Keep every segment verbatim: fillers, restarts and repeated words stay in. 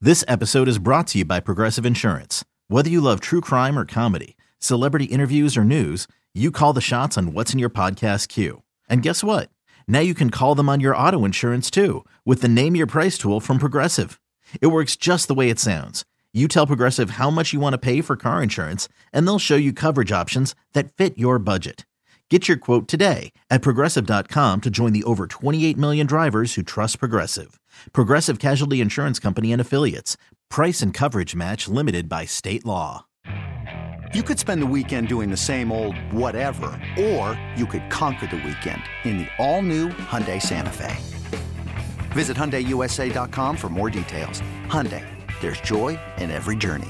This episode is brought to you by Progressive Insurance. Whether you love true crime or comedy, celebrity interviews or news, you call the shots on what's in your podcast queue. And guess what? Now you can call them on your auto insurance too with the Name Your Price tool from Progressive. It works just the way it sounds. You tell Progressive how much you want to pay for car insurance, and they'll show you coverage options that fit your budget. Get your quote today at Progressive dot com to join the over twenty-eight million drivers who trust Progressive. Progressive Casualty Insurance Company and Affiliates. Price and coverage match limited by state law. You could spend the weekend doing the same old whatever, or you could conquer the weekend in the all-new Hyundai Santa Fe. Visit Hyundai U S A dot com for more details. Hyundai, there's joy in every journey.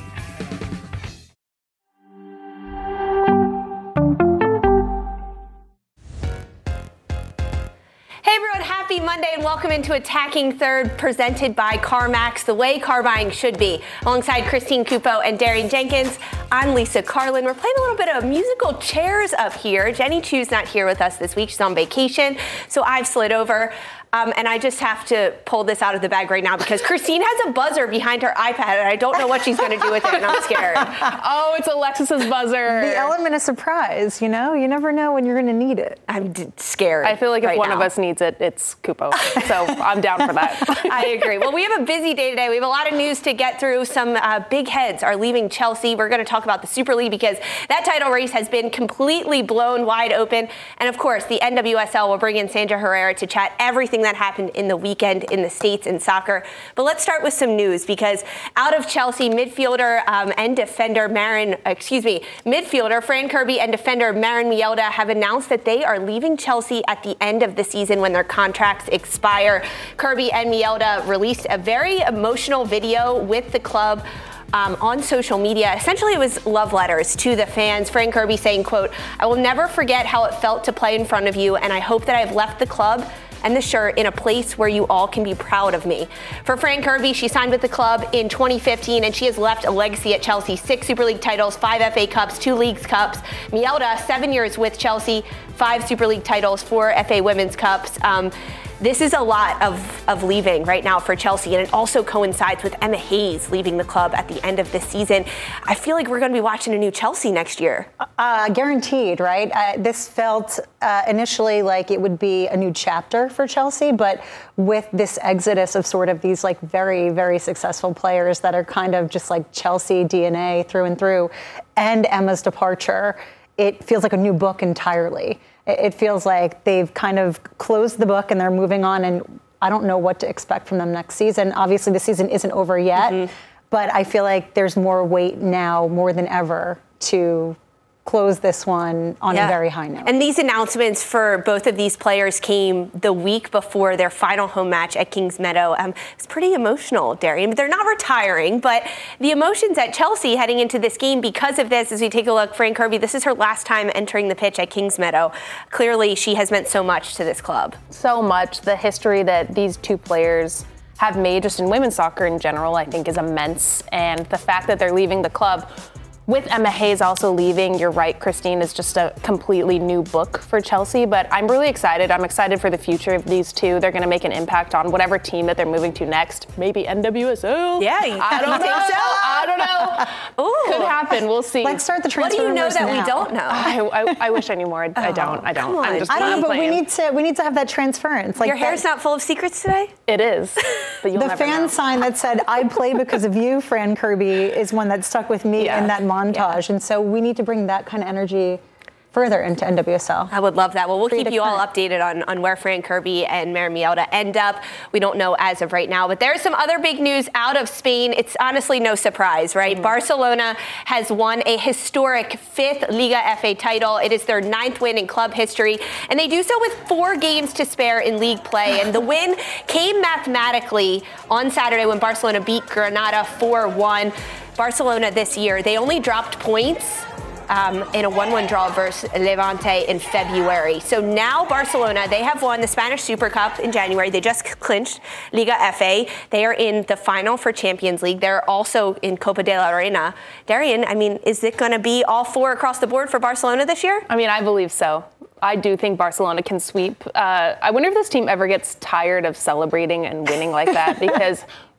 Happy Monday and welcome into Attacking Third, presented by CarMax, the way car buying should be. Alongside Christine Cupo and Darian Jenkins, I'm Lisa Carlin. We're playing a little bit of musical chairs up here. Jenny Chu's not here with us this week. She's on vacation, so I've slid over. Um, and I just have to pull this out of the bag right now because Christine has a buzzer behind her iPad, and I don't know what she's going to do with it, and I'm scared. Oh, it's Alexis's buzzer. The element of surprise, you know? You never know when you're going to need it. I'm d- scared. I feel like if right one now. of us needs it, it's Cupo. So I'm down for that. I agree. Well, we have a busy day today. We have a lot of news to get through. Some uh, big heads are leaving Chelsea. We're going to talk about the Super League because that title race has been completely blown wide open. And, of course, the N W S L will bring in Sandra Herrera to chat everything that happened in the weekend in the States in soccer. But let's start with some news because out of Chelsea, midfielder um, and defender Marin, excuse me, midfielder Fran Kirby and defender Marin Mielda have announced that they are leaving Chelsea at the end of the season when their contracts expire. Kirby and Mielda released a very emotional video with the club Um, on social media. Essentially, it was love letters to the fans. Fran Kirby saying, quote, "I will never forget how it felt to play in front of you, and I hope that I've left the club and the shirt in a place where you all can be proud of me." For Fran Kirby, she signed with the club in twenty fifteen, and she has left a legacy at Chelsea. Six Super League titles, five F A Cups, two Leagues Cups. Mielda, seven years with Chelsea, five Super League titles, four F A Women's Cups. Um, This is a lot of, of leaving right now for Chelsea, and it also coincides with Emma Hayes leaving the club at the end of this season. I feel like we're going to be watching a new Chelsea next year. Uh, guaranteed, right? Uh, this felt uh, initially like it would be a new chapter for Chelsea, but with this exodus of sort of these like very, very successful players that are kind of just like Chelsea D N A through and through, and Emma's departure, it feels like a new book entirely. It feels like they've kind of closed the book and they're moving on, and I don't know what to expect from them next season. Obviously, the season isn't over yet, mm-hmm. but I feel like there's more weight now, more than ever, to close this one on yeah. a very high note. And these announcements for both of these players came the week before their final home match at Kings Meadow. Um, it's pretty emotional, Darian. They're not retiring, but the emotions at Chelsea heading into this game because of this, as we take a look, Fran Kirby, this is her last time entering the pitch at Kings Meadow. Clearly, she has meant so much to this club. So much. The history that these two players have made just in women's soccer in general, I think, is immense. And the fact that they're leaving the club with Emma Hayes also leaving, you're right, Christine, is just a completely new book for Chelsea. But I'm really excited. I'm excited for the future of these two. They're going to make an impact on whatever team that they're moving to next. Maybe N W S L. Yeah, I don't think so. I don't know. Ooh. Could happen. We'll see. Let's start the transfer. What do you know that now? we don't know? I, I, I wish I knew more. I, I don't. I don't. I'm just I don't know, but playing. we need to we need to have that transference. Like Your hair's that, not full of secrets today? It is. But you'll the never fan know. sign that said "I play because of you," Fran Kirby, is one that stuck with me Yeah. in that montage, Yeah. and so we need to bring that kind of energy further into N W S L. I would love that. Well, we'll Free keep to you all current. updated on, on where Fran Kirby and Marin Mielda end up. We don't know as of right now, but there's some other big news out of Spain. It's honestly no surprise, right? Mm-hmm. Barcelona has won a historic fifth Liga F A title. It is their ninth win in club history, and they do so with four games to spare in league play. And the win came mathematically on Saturday when Barcelona beat Granada four one. Barcelona this year, they only dropped points Um, in a one one draw versus Levante in February. So now Barcelona, they have won the Spanish Super Cup in January. They just clinched Liga F A. They are in the final for Champions League. They're also in Copa de la Reina. Darian, I mean, is it going to be all four across the board for Barcelona this year? I mean, I believe so. I do think Barcelona can sweep. Uh, I wonder if this team ever gets tired of celebrating and winning like that, because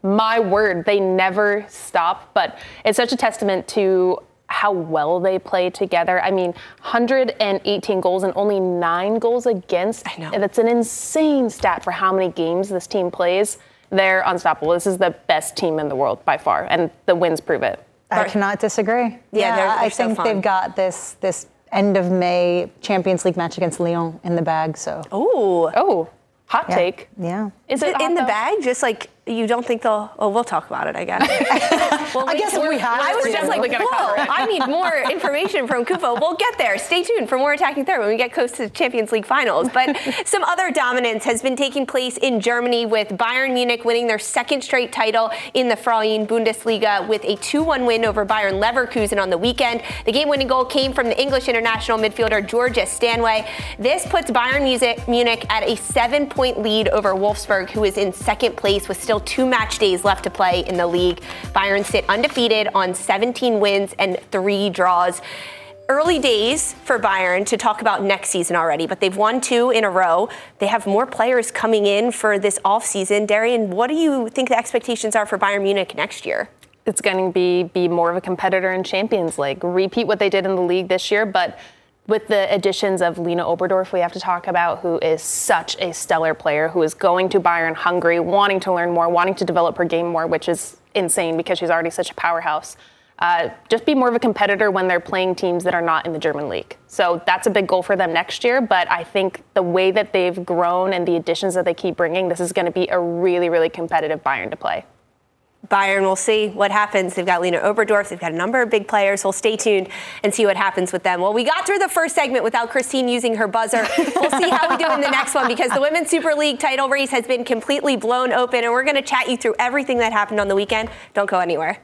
my word, they never stop. But it's such a testament to how well they play together. I mean, one hundred eighteen goals and only nine goals against. I know. And that's an insane stat for how many games this team plays. They're unstoppable. This is the best team in the world by far, and the wins prove it. I cannot disagree. Yeah, yeah they're, they're I so think fun. they've got this this end of May Champions League match against Lyon in the bag. So. Ooh. Oh, hot Yeah. take. Yeah. Is it in hot, the though? bag? Just like you don't think they'll? Oh, we'll talk about it, I guess. well, I guess if we have I was to. just like, We're gonna whoa! cover it. I need more information from Kufo. We'll get there. Stay tuned for more Attacking Third when we get close to the Champions League finals. But some other dominance has been taking place in Germany, with Bayern Munich winning their second straight title in the Frauen Bundesliga with a two one win over Bayern Leverkusen on the weekend. The game-winning goal came from the English international midfielder Georgia Stanway. This puts Bayern Munich at a seven-point lead over Wolfsburg, who is in second place with still two match days left to play in the league. Bayern sit undefeated on seventeen wins and three draws. Early days for Bayern to talk about next season already, but they've won two in a row. They have more players coming in for this offseason. Darian, what do you think the expectations are for Bayern Munich next year? It's going to be be more of a competitor in Champions League. Repeat what they did in the league this year, but with the additions of Lena Oberdorf, we have to talk about, who is such a stellar player, who is going to Bayern hungry, wanting to learn more, wanting to develop her game more, which is insane because she's already such a powerhouse. Uh, just be more of a competitor when they're playing teams that are not in the German league. So that's a big goal for them next year. But I think the way that they've grown and the additions that they keep bringing, this is going to be a really, really competitive Bayern to play. Bayern, we'll see what happens. They've got Lena Oberdorf. They've got a number of big players. We'll stay tuned and see what happens with them. Well, we got through the first segment without Christine using her buzzer. We'll see how we do in the next one, because the Women's Super League title race has been completely blown open, and we're going to chat you through everything that happened on the weekend. Don't go anywhere.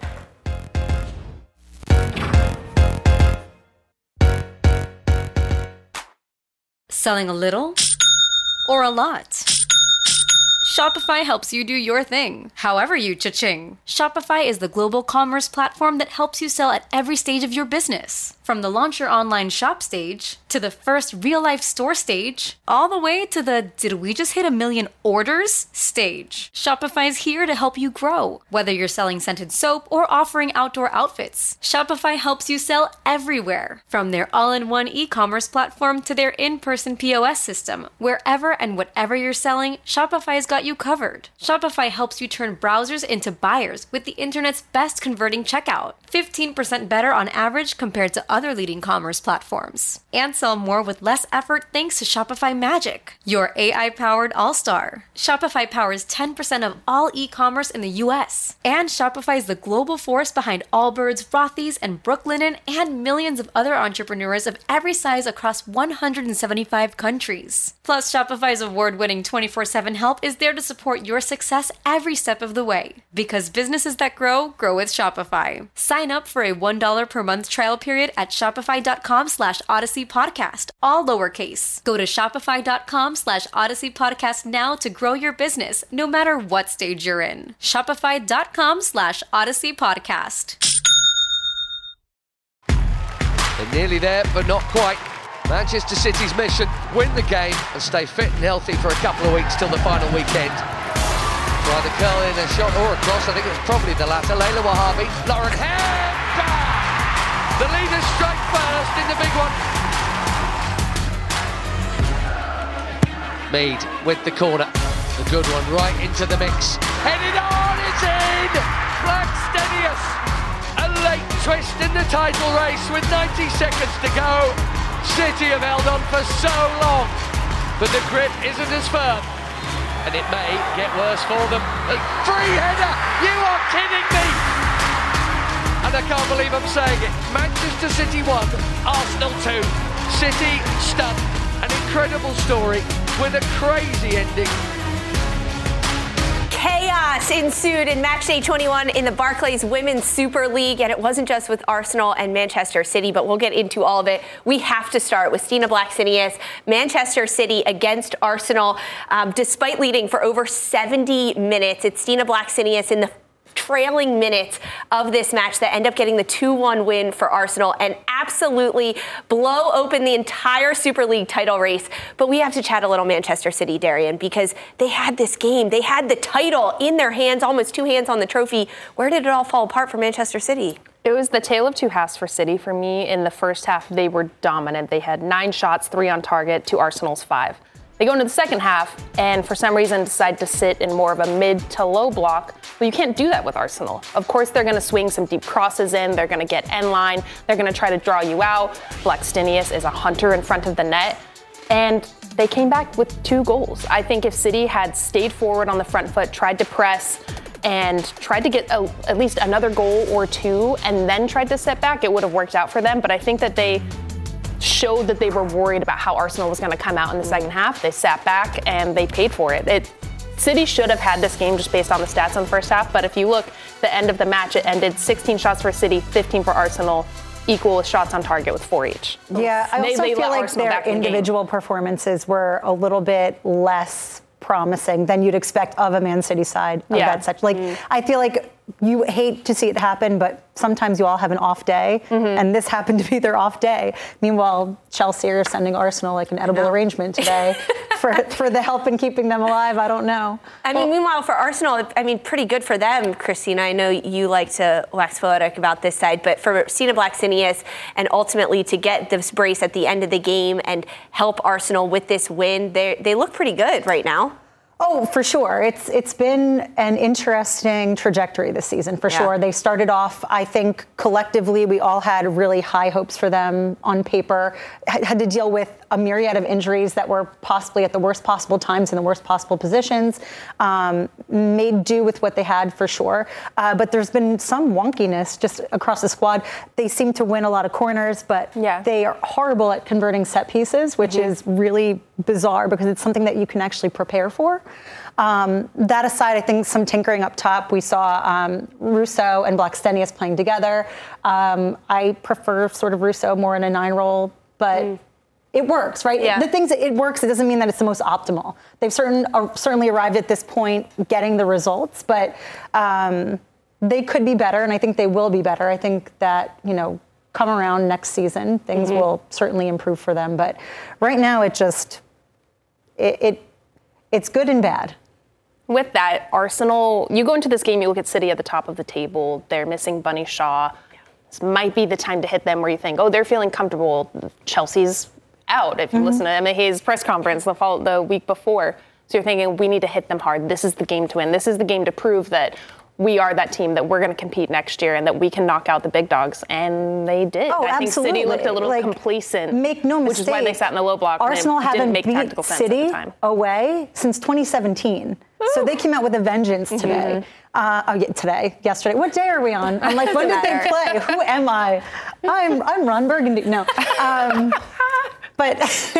Selling a little or a lot? Shopify helps you do your thing, however you cha-ching. Shopify is the global commerce platform that helps you sell at every stage of your business. From the launch your online shop stage, to the first real-life store stage, all the way to the did we just hit a million orders stage. Shopify's here to help you grow. Whether you're selling scented soap or offering outdoor outfits, Shopify helps you sell everywhere. From their all-in-one e-commerce platform to their in-person P O S system, wherever and whatever you're selling, Shopify's got you covered. Shopify helps you turn browsers into buyers with the internet's best converting checkout. fifteen percent better on average compared to other leading commerce platforms. And sell more with less effort thanks to Shopify Magic, your A I-powered all-star. Shopify powers ten percent of all e-commerce in the U S. And Shopify is the global force behind Allbirds, Rothy's, and Brooklinen, and millions of other entrepreneurs of every size across one hundred seventy-five countries. Plus, Shopify's award-winning twenty-four seven help is there to support your success every step of the way. Because businesses that grow, grow with Shopify. Sign up for a one dollar per month trial period at shopify.com slash Odyssey Podcast, all lowercase. Go to shopify.com slash Odyssey Podcast now to grow your business, no matter what stage you're in. Shopify.com slash Odyssey Podcast. They're nearly there, but not quite. Manchester City's mission, win the game and stay fit and healthy for a couple of weeks till the final weekend. Try the curl in a shot or a cross, I think it was probably the latter. Layla Wahabi, Lauren Hemp! The leader straight first in the big one. Mead with the corner. The good one right into the mix. Headed on, it's in! Blackstenius! A late twist in the title race with ninety seconds to go. City have held on for so long, but the grip isn't as firm. And it may get worse for them. A free header! You are kidding me! And I can't believe I'm saying it. Manchester City won, Arsenal two. City stunned. An incredible story with a crazy ending. Chaos ensued in matchday twenty-one in the Barclays Women's Super League, and it wasn't just with Arsenal and Manchester City, but we'll get into all of it. We have to start with Stina Blackstenius, Manchester City against Arsenal. Um, despite leading for over seventy minutes, it's Stina Blackstenius in the trailing minutes of this match that end up getting the two one win for Arsenal and absolutely blow open the entire Super League title race. But we have to chat a little Manchester City, Darian, because they had this game. They had the title in their hands, almost two hands on the trophy. Where did it all fall apart for Manchester City? It was the tale of two halves for City for me. In the first half, they were dominant. They had nine shots, three on target, to Arsenal's five. They go into the second half and for some reason decide to sit in more of a mid to low block. But you can't do that with Arsenal. Of course, they're going to swing some deep crosses in. They're going to get end line. They're going to try to draw you out. Blackstenius is a hunter in front of the net. And they came back with two goals. I think if City had stayed forward on the front foot, tried to press, and tried to get a, at least another goal or two, and then tried to step back, it would have worked out for them. But I think that they showed that they were worried about how Arsenal was going to come out in the second half. They sat back and they paid for it. It City should have had this game just based on the stats on the first half, but if you look, the end of the match, it ended sixteen shots for City, fifteen for Arsenal, equal shots on target with four each. Yeah, I they, also they feel like Arsenal their individual the performances were a little bit less promising than you'd expect of a Man City side of yeah. that such. Like, mm. I feel like you hate to see it happen, but sometimes you all have an off day, mm-hmm. and this happened to be their off day. Meanwhile, Chelsea are sending Arsenal like an edible arrangement today for for the help in keeping them alive. I don't know. I mean, well, meanwhile, for Arsenal, I mean, pretty good for them, Christina. I know you like to wax poetic about this side, but for Stina Blackstenius and ultimately to get this brace at the end of the game and help Arsenal with this win, they they look pretty good right now. Oh, for sure. It's it's been an interesting trajectory this season, for yeah. sure. They started off, I think, collectively, we all had really high hopes for them on paper, had to deal with a myriad of injuries that were possibly at the worst possible times in the worst possible positions, um, made do with what they had, for sure. Uh, but there's been some wonkiness just across the squad. They seem to win a lot of corners, but yeah. they are horrible at converting set pieces, which mm-hmm. is really bizarre because it's something that you can actually prepare for. Um, that aside, I think some tinkering up top. We saw um, Russo and Blackstenius playing together. Um, I prefer sort of Russo more in a nine role, but mm. it works, right? Yeah. The things that it works, it doesn't mean that it's the most optimal. They've certain, uh, certainly arrived at this point getting the results, but um, they could be better, and I think they will be better. I think that, you know, come around next season, things mm-hmm. will certainly improve for them. But right now, it just, it, it it's good and bad. With that, Arsenal, you go into this game, you look at City at the top of the table. They're missing Bunny Shaw. This might be the time to hit them where you think, oh, they're feeling comfortable. Chelsea's out. If you mm-hmm. listen to Emma Hayes' press conference the, fall, the week before. So you're thinking, we need to hit them hard. This is the game to win. This is the game to prove that we are that team, that we're going to compete next year and that we can knock out the big dogs. And they did. Oh, I think absolutely. City looked a little like, complacent. Make no mistake. Which is why they sat in the low block. Arsenal and it haven't didn't make beat City at the time. away since twenty seventeen. Ooh. So they came out with a vengeance today. Mm-hmm. Uh, oh, yeah, today, yesterday. What day are we on? I'm like, when did they play? Who am I? I'm I'm Ron Burgundy. No. Um, But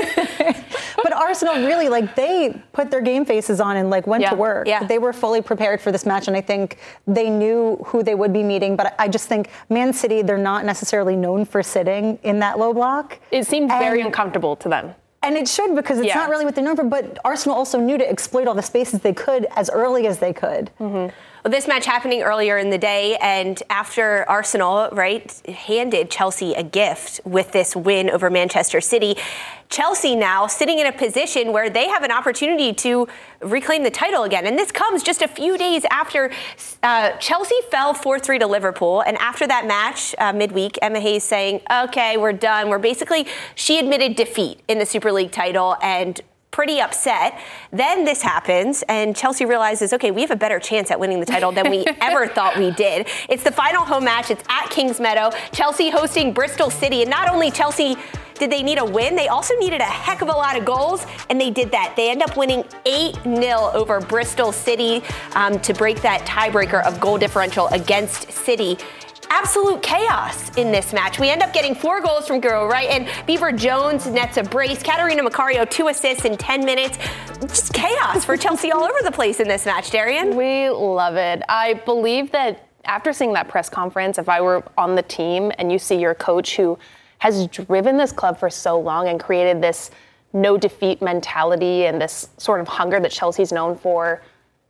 but Arsenal really, like, they put their game faces on and, like, went yeah, to work. Yeah. They were fully prepared for this match, and I think they knew who they would be meeting. But I just think Man City, they're not necessarily known for sitting in that low block. It seemed and, very uncomfortable to them. And it should, because it's yeah. not really what they're known for. But Arsenal also knew to exploit all the spaces they could as early as they could. Mm-hmm. Well, this match happening earlier in the day, and after Arsenal, right, handed Chelsea a gift with this win over Manchester City. Chelsea now sitting in a position where they have an opportunity to reclaim the title again. And this comes just a few days after uh, Chelsea fell four three to Liverpool. And after that match uh, midweek, Emma Hayes saying, okay, we're done. We're basically, she admitted defeat in the Super League title and pretty upset. Then this happens, and Chelsea realizes, okay, we have a better chance at winning the title than we ever thought we did. It's the final home match. It's at Kingsmeadow. Chelsea hosting Bristol City. And not only Chelsea did they need a win, they also needed a heck of a lot of goals, and they did that. They end up winning eight nil over Bristol City um, to break that tiebreaker of goal differential against City. Absolute chaos in this match. We end up getting four goals from Guro Wright, and Beaver Jones nets a brace. Catarina Macario, two assists in ten minutes. Just chaos for Chelsea all over the place in this match, Darian. We love it. I believe that after seeing that press conference, if I were on the team and you see your coach who has driven this club for so long and created this no defeat mentality and this sort of hunger that Chelsea's known for,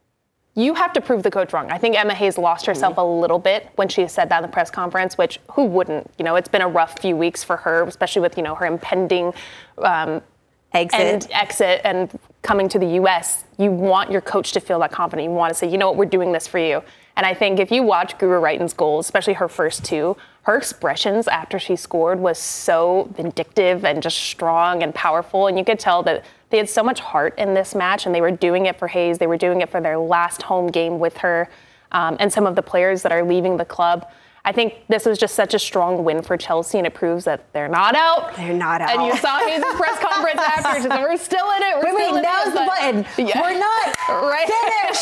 you have to prove the coach wrong. I think Emma Hayes lost herself mm-hmm. a little bit when she said that in the press conference, which who wouldn't? You know, it's been a rough few weeks for her, especially with, you know, her impending um, exit. And exit and coming to the U S. You want your coach to feel that confident. You want to say, you know what, we're doing this for you. And I think if you watch Guru Wrighton's goals, especially her first two, her expressions after she scored was so vindictive and just strong and powerful. And you could tell that they had so much heart in this match, and they were doing it for Hayes. They were doing it for their last home game with her, um, and some of the players that are leaving the club. I think this was just such a strong win for Chelsea, and it proves that they're not out. They're not out. And you saw Hayes' press conference after. She said, we're still in it. We're wait, still wait, in now's it, the button. Yeah. We're not right.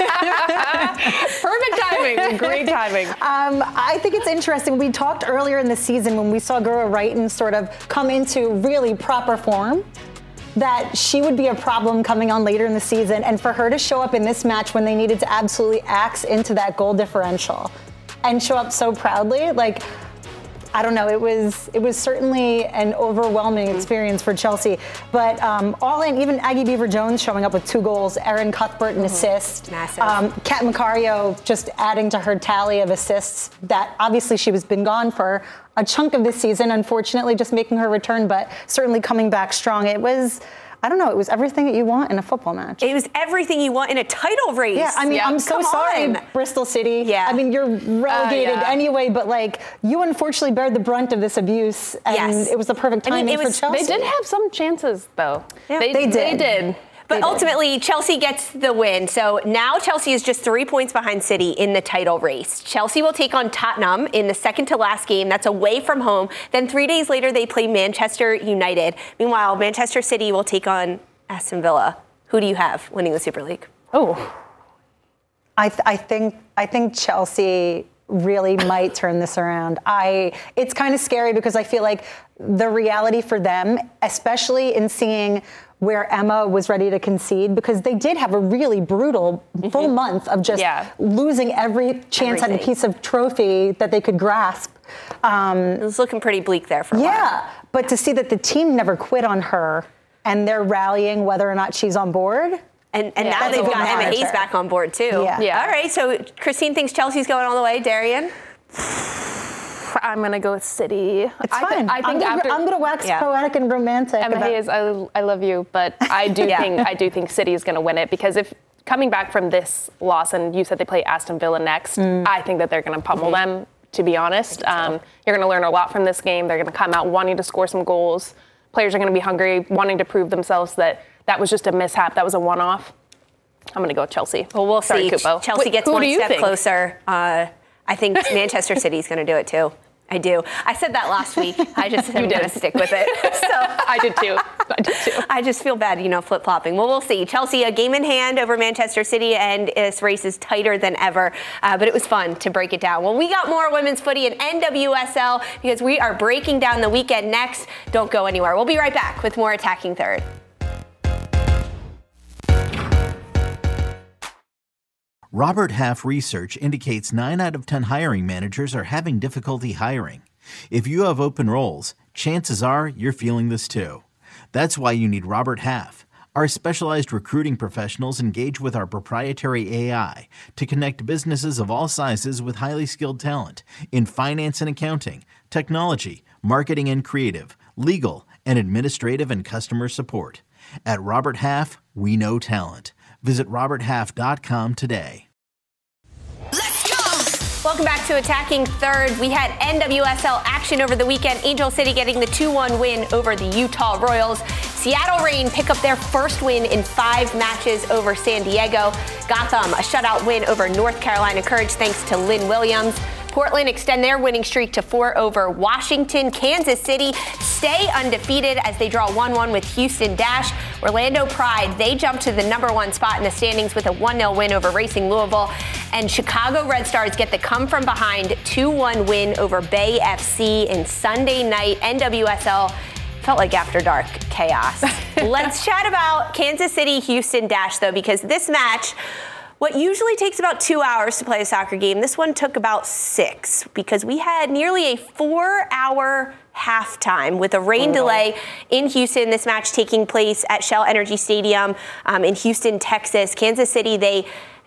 finished. Perfect timing. Great timing. Um, I think it's interesting. We talked earlier in the season when we saw Guru Wrighton sort of come into really proper form, that she would be a problem coming on later in the season. And for her to show up in this match when they needed to absolutely axe into that goal differential and show up so proudly, like, I don't know, it was it was certainly an overwhelming experience for Chelsea. But um, all in, even Aggie Beaver-Jones showing up with two goals, Erin Cuthbert an mm-hmm. assist. Massive. Um, Kat Macario just adding to her tally of assists that obviously she was been gone for a chunk of this season, unfortunately just making her return, but certainly coming back strong. It was, I don't know, it was everything that you want in a football match. It was everything you want in a title race. Yeah, I mean, yeah. I'm so Come sorry, on. Bristol City. Yeah. I mean, you're relegated uh, yeah. anyway, but like, you unfortunately bear the brunt of this abuse, and yes. it was the perfect timing I mean, it was, for Chelsea. They did have some chances, though. Yeah. They, they did. They did. But ultimately, Chelsea gets the win. So now Chelsea is just three points behind City in the title race. Chelsea will take on Tottenham in the second to last game. That's away from home. Then three days later, they play Manchester United. Meanwhile, Manchester City will take on Aston Villa. Who do you have winning the Super League? Oh, I, th- I think I think Chelsea really might turn this around. I it's kind of scary because I feel like the reality for them, especially in seeing where Emma was ready to concede, because they did have a really brutal full mm-hmm. month of just yeah. losing every chance Everything. at a piece of trophy that they could grasp. Um, it was looking pretty bleak there for a yeah, while. Yeah, but to see that the team never quit on her and they're rallying whether or not she's on board. And, and yeah, now they've got Emma manager. Hayes back on board, too. Yeah. yeah. All right, so Christine thinks Chelsea's going all the way. Darian? I'm going to go with City. It's I fine. Th- I think I'm gonna, after I'm going to wax yeah. poetic and romantic. Emma about- Hayes, I, I love you, but I do yeah. think I do think City is going to win it, because if coming back from this loss, and you said they play Aston Villa next, mm. I think that they're going to pummel mm-hmm. them. To be honest, so. um, you're going to learn a lot from this game. They're going to come out wanting to score some goals. Players are going to be hungry, wanting to prove themselves that that was just a mishap. That was a one-off. I'm going to go with Chelsea. Well, we'll Sorry, see. Kupo. Chelsea Wait, gets who one do you step think? closer. Uh, I think Manchester City's going to do it, too. I do. I said that last week. I just am going to stick with it. So I did too. I did too. I just feel bad, you know, flip-flopping. Well, we'll see. Chelsea, a game in hand over Manchester City, and this race is tighter than ever. Uh, but it was fun to break it down. Well, we got more women's footy and N W S L because we are breaking down the weekend next. Don't go anywhere. We'll be right back with more Attacking Third. Robert Half research indicates nine out of ten hiring managers are having difficulty hiring. If you have open roles, chances are you're feeling this too. That's why you need Robert Half. Our specialized recruiting professionals engage with our proprietary A I to connect businesses of all sizes with highly skilled talent in finance and accounting, technology, marketing and creative, legal, and administrative and customer support. At Robert Half, we know talent. Visit robert half dot com today. Let's go! Welcome back to Attacking Third. We had N W S L action over the weekend. Angel City getting the two one win over the Utah Royals. Seattle Reign pick up their first win in five matches over San Diego. Gotham, a shutout win over North Carolina Courage thanks to Lynn Williams. Portland extend their winning streak to four over Washington. Kansas City stay undefeated as they draw one one with Houston Dash. Orlando Pride, they jump to the number one spot in the standings with a one nil win over Racing Louisville. And Chicago Red Stars get the come from behind two one win over Bay F C in Sunday night N W S L. Felt like after dark chaos. Let's chat about Kansas City Houston Dash, though, because this match, what usually takes about two hours to play a soccer game, this one took about six because we had nearly a four-hour halftime with a rain oh. delay in Houston. This match taking place at Shell Energy Stadium um, in Houston, Texas. Kansas City, they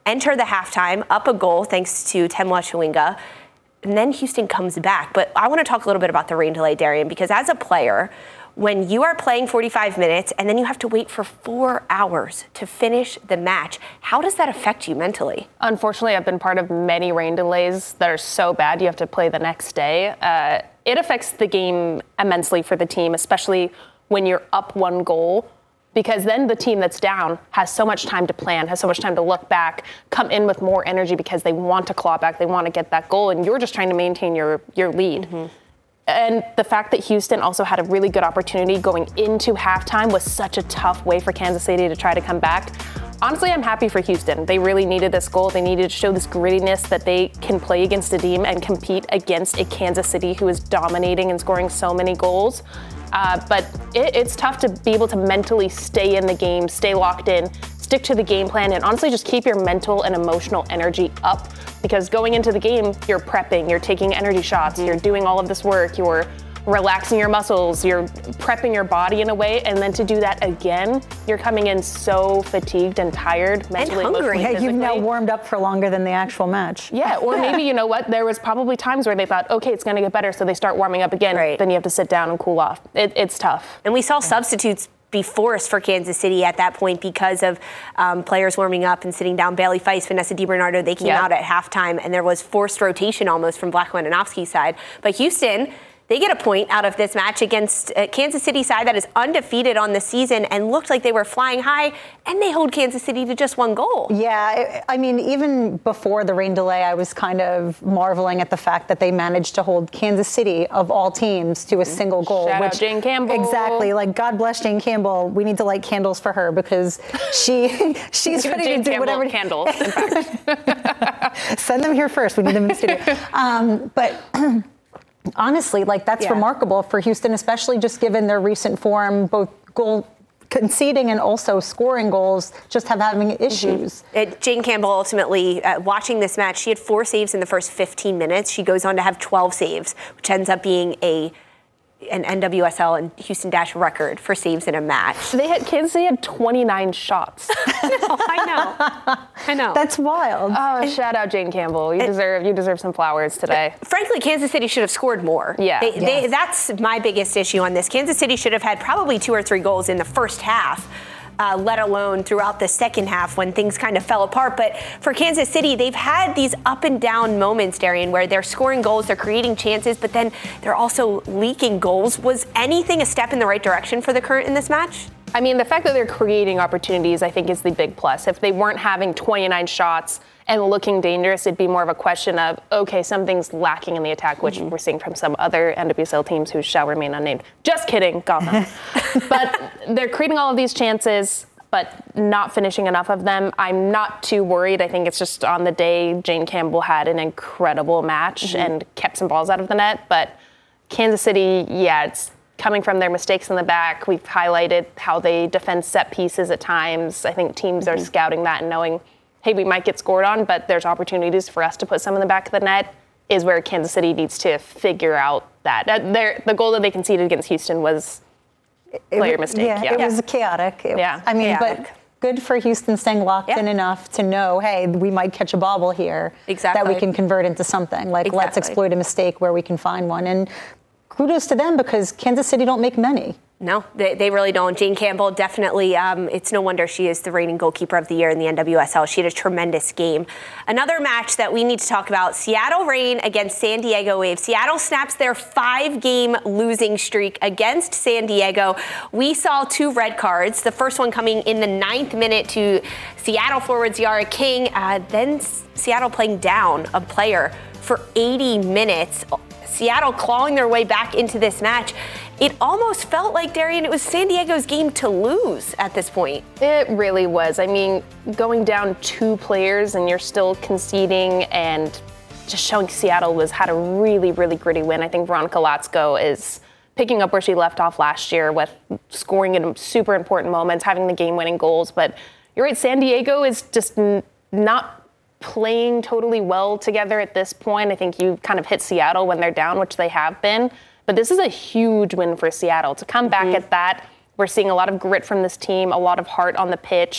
enter the halftime up a goal thanks to Temwa Chawinga. And then Houston comes back. But I want to talk a little bit about the rain delay, Darian, because as a player, when you are playing forty-five minutes and then you have to wait for four hours to finish the match, how does that affect you mentally? Unfortunately, I've been part of many rain delays that are so bad you have to play the next day. Uh, it affects the game immensely for the team, especially when you're up one goal, because then the team that's down has so much time to plan, has so much time to look back, come in with more energy because they want to claw back, they want to get that goal, and you're just trying to maintain your, your lead. Mm-hmm. And the fact that Houston also had a really good opportunity going into halftime was such a tough way for Kansas City to try to come back. Honestly, I'm happy for Houston. They really needed this goal. They needed to show this grittiness that they can play against a team and compete against a Kansas City who is dominating and scoring so many goals. Uh, but it, it's tough to be able to mentally stay in the game, stay locked in, stick to the game plan, and honestly just keep your mental and emotional energy up. Because going into the game, you're prepping, you're taking energy shots, mm-hmm. you're doing all of this work, you're relaxing your muscles, you're prepping your body in a way, and then to do that again, you're coming in so fatigued and tired, mentally, and hungry. Yeah, you've now warmed up for longer than the actual match. Yeah, or maybe, you know what, there was probably times where they thought, okay, it's going to get better, so they start warming up again, right. Then you have to sit down and cool off. It, it's tough. And we saw substitutes be forced for Kansas City at that point because of um, players warming up and sitting down. Bailey Feist, Vanessa DiBernardo, they came yeah. out at halftime, and there was forced rotation almost from Vlatko Andonovski's side. But Houston, they get a point out of this match against a Kansas City side that is undefeated on the season and looked like they were flying high, and they hold Kansas City to just one goal. Yeah, I mean, even before the rain delay, I was kind of marveling at the fact that they managed to hold Kansas City, of all teams, to a single goal. Shout which, out Jane Campbell. Exactly. Like, God bless Jane Campbell. We need to light candles for her because she she's ready Jane to do Campbell whatever. Candles, in fact. Send them here first. We need them in the studio. Um, but... Honestly, like that's yeah. remarkable for Houston, especially just given their recent form, both goal conceding and also scoring goals, just have having issues. Mm-hmm. It, Jane Campbell ultimately, uh, watching this match, she had four saves in the first fifteen minutes. She goes on to have twelve saves, which ends up being a an N W S L and Houston Dash record for saves in a match. They had Kansas City had twenty-nine shots. I know, I know. I know. That's wild. Oh, shout out Jane Campbell. You deserve you deserve some flowers today. Frankly, Kansas City should have scored more. Yeah. They, yes. they, that's my biggest issue on this. Kansas City should have had probably two or three goals in the first half. Uh, let alone throughout the second half when things kind of fell apart. But for Kansas City, they've had these up and down moments, Darian, where they're scoring goals, they're creating chances, but then they're also leaking goals. Was anything a step in the right direction for the Current in this match? I mean, the fact that they're creating opportunities, I think, is the big plus. If they weren't having twenty-nine shots and looking dangerous, it'd be more of a question of, okay, something's lacking in the attack, which mm-hmm. we're seeing from some other N W S L teams who shall remain unnamed. Just kidding, Gotham. But they're creating all of these chances, but not finishing enough of them. I'm not too worried. I think it's just on the day Jane Campbell had an incredible match mm-hmm. and kept some balls out of the net. But Kansas City, yeah, it's coming from their mistakes in the back. We've highlighted how they defend set pieces at times. I think teams mm-hmm. are scouting that and knowing, hey, we might get scored on, but there's opportunities for us to put some in the back of the net, is where Kansas City needs to figure out that. that the goal that they conceded against Houston was player it, mistake. Yeah, yeah, it was chaotic. It, yeah. I mean, chaotic. but good for Houston staying locked yeah. in enough to know, hey, we might catch a bobble here. Exactly. That we can convert into something. Like, exactly. let's exploit a mistake where we can find one. And kudos to them because Kansas City don't make many. No, they, they really don't. Jane Campbell, definitely, um, it's no wonder she is the reigning goalkeeper of the year in the N W S L. She had a tremendous game. Another match that we need to talk about, Seattle Reign against San Diego Wave. Seattle snaps their five-game losing streak against San Diego. We saw two red cards, the first one coming in the ninth minute to Seattle forward Ziara King, uh, then Seattle playing down a player for eighty minutes. Seattle clawing their way back into this match. It almost felt like, Darian, it was San Diego's game to lose at this point. It really was. I mean, going down two players and you're still conceding and just showing Seattle was had a really, really gritty win. I think Veronica Latsko is picking up where she left off last year with scoring in super important moments, having the game-winning goals. But you're right, San Diego is just n- not playing totally well together at this point. I think you kind of hit Seattle when they're down, which they have been. But this is a huge win for Seattle. To come back mm-hmm. at that, we're seeing a lot of grit from this team, a lot of heart on the pitch.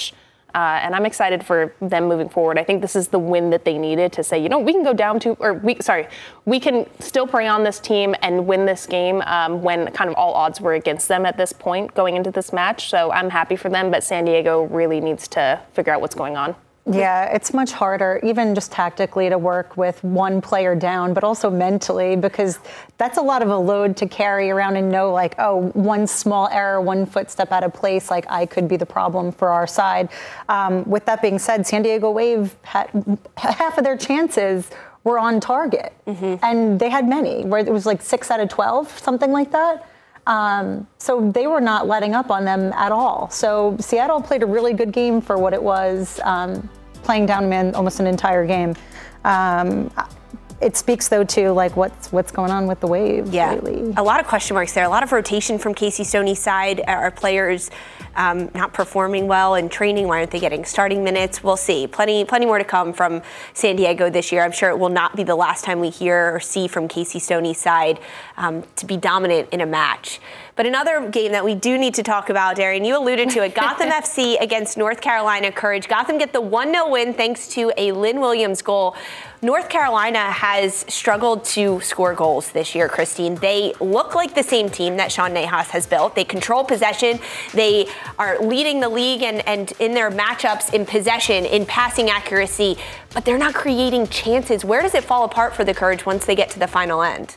Uh, and I'm excited for them moving forward. I think this is the win that they needed to say, you know, we can go down to, or we, sorry, we can still prey on this team and win this game um, when kind of all odds were against them at this point going into this match. So I'm happy for them, but San Diego really needs to figure out what's going on. Yeah, it's much harder, even just tactically, to work with one player down, but also mentally, because that's a lot of a load to carry around and know, like, oh, one small error, one footstep out of place, like I could be the problem for our side. Um, with that being said, San Diego Wave had half of their chances were on target, mm-hmm. and they had many, where it was like six out of twelve, something like that. Um, so they were not letting up on them at all. So Seattle played a really good game for what it was. Um, playing down man almost an entire game. Um, it speaks, though, to like what's what's going on with the Wave yeah. lately. A lot of question marks there. A lot of rotation from Casey Stoney's side. Are players um, not performing well in training? Why aren't they getting starting minutes? We'll see. Plenty, plenty more to come from San Diego this year. I'm sure it will not be the last time we hear or see from Casey Stoney's side um, to be dominant in a match. But another game that we do need to talk about, Darian, you alluded to it, Gotham F C against North Carolina Courage. Gotham get the one nil win thanks to a Lynn Williams goal. North Carolina has struggled to score goals this year, Christine. They look like the same team that Sean Nahas has built. They control possession. They are leading the league and, and in their matchups in possession, in passing accuracy, but they're not creating chances. Where does it fall apart for the Courage once they get to the final end?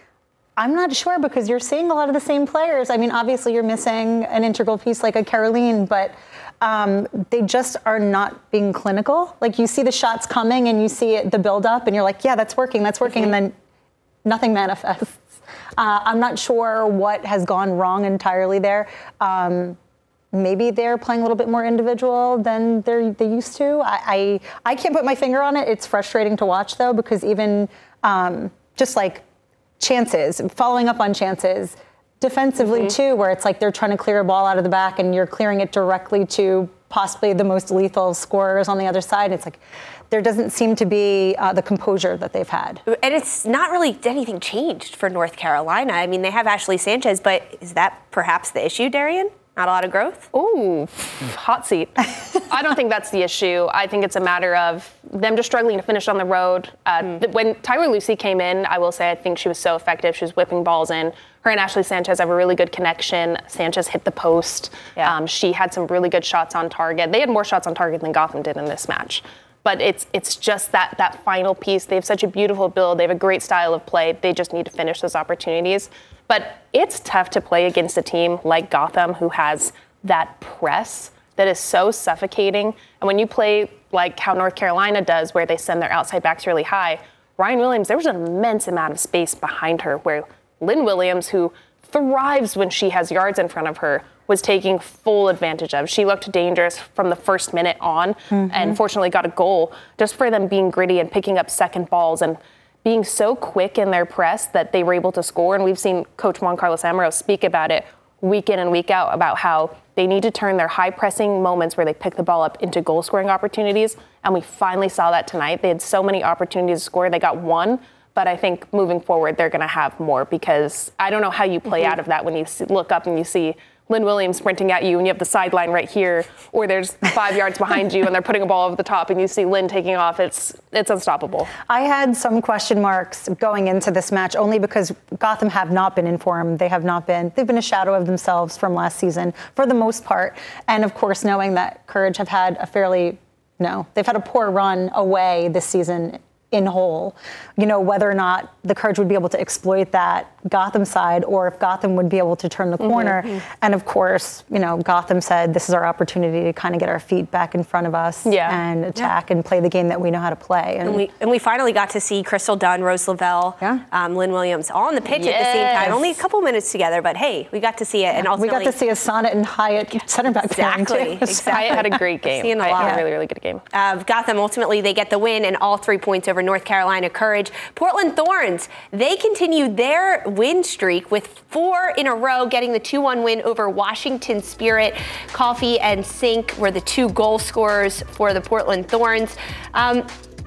I'm not sure, because you're seeing a lot of the same players. I mean, obviously you're missing an integral piece like a Caroline, but um, they just are not being clinical. Like, you see the shots coming and you see it, the build up, and you're like, yeah, that's working, that's working, mm-hmm. and then nothing manifests. Uh, I'm not sure what has gone wrong entirely there. Um, maybe they're playing a little bit more individual than they they used to. I, I I can't put my finger on it. It's frustrating to watch, though, because even um, just like chances, following up on chances, defensively mm-hmm. too, where it's like they're trying to clear a ball out of the back and you're clearing it directly to possibly the most lethal scorers on the other side. It's like there doesn't seem to be uh, the composure that they've had. And it's not really anything changed for North Carolina. I mean, they have Ashley Sanchez, but is that perhaps the issue, Darian? Not a lot of growth? Ooh, hot seat. I don't think that's the issue. I think it's a matter of them just struggling to finish on the road. Uh, mm. th- when Tyra Lucy came in, I will say I think she was so effective. She was whipping balls in. Her and Ashley Sanchez have a really good connection. Sanchez hit the post. Yeah. Um, she had some really good shots on target. They had more shots on target than Gotham did in this match. But it's it's just that that final piece. They have such a beautiful build. They have a great style of play. They just need to finish those opportunities. But it's tough to play against a team like Gotham who has that press that is so suffocating. And when you play like how North Carolina does, where they send their outside backs really high, Ryan Williams, there was an immense amount of space behind her where Lynn Williams, who thrives when she has yards in front of her, was taking full advantage of. She looked dangerous from the first minute on mm-hmm. and fortunately got a goal just for them being gritty and picking up second balls and being so quick in their press that they were able to score. And we've seen Coach Juan Carlos Amaro speak about it week in and week out about how they need to turn their high-pressing moments where they pick the ball up into goal-scoring opportunities. And we finally saw that tonight. They had so many opportunities to score. They got one. But I think moving forward, they're going to have more, because I don't know how you play mm-hmm. out of that when you see, look up and you see Lynn Williams sprinting at you and you have the sideline right here, or there's five yards behind you and they're putting a ball over the top and you see Lynn taking off. It's it's unstoppable. I had some question marks going into this match only because Gotham have not been informed. They have not been. They've been a shadow of themselves from last season for the most part. And of course, knowing that Courage have had a fairly, no, they've had a poor run away this season in whole, you know, whether or not the Courage would be able to exploit that Gotham side, or if Gotham would be able to turn the corner. Mm-hmm. And of course, you know, Gotham said this is our opportunity to kind of get our feet back in front of us yeah. and attack yeah. and play the game that we know how to play. And, and we and we finally got to see Crystal Dunn, Rose Lavelle, yeah. um, Lynn Williams all on the pitch yes. at the same time. Only a couple minutes together, but hey, we got to see it. Yeah. And also we got to see a Sonnet and Hyatt center back exactly. too. Exactly. Hyatt had a great game. Seeing a Hyatt lot. had a really, really good game. Uh, Gotham ultimately they get the win and all three points over North Carolina Courage. Portland Thorns, they continue their win streak with four in a row, getting the two one win over Washington Spirit. Coffee and Sink were the two goal scorers for the Portland Thorns. Um,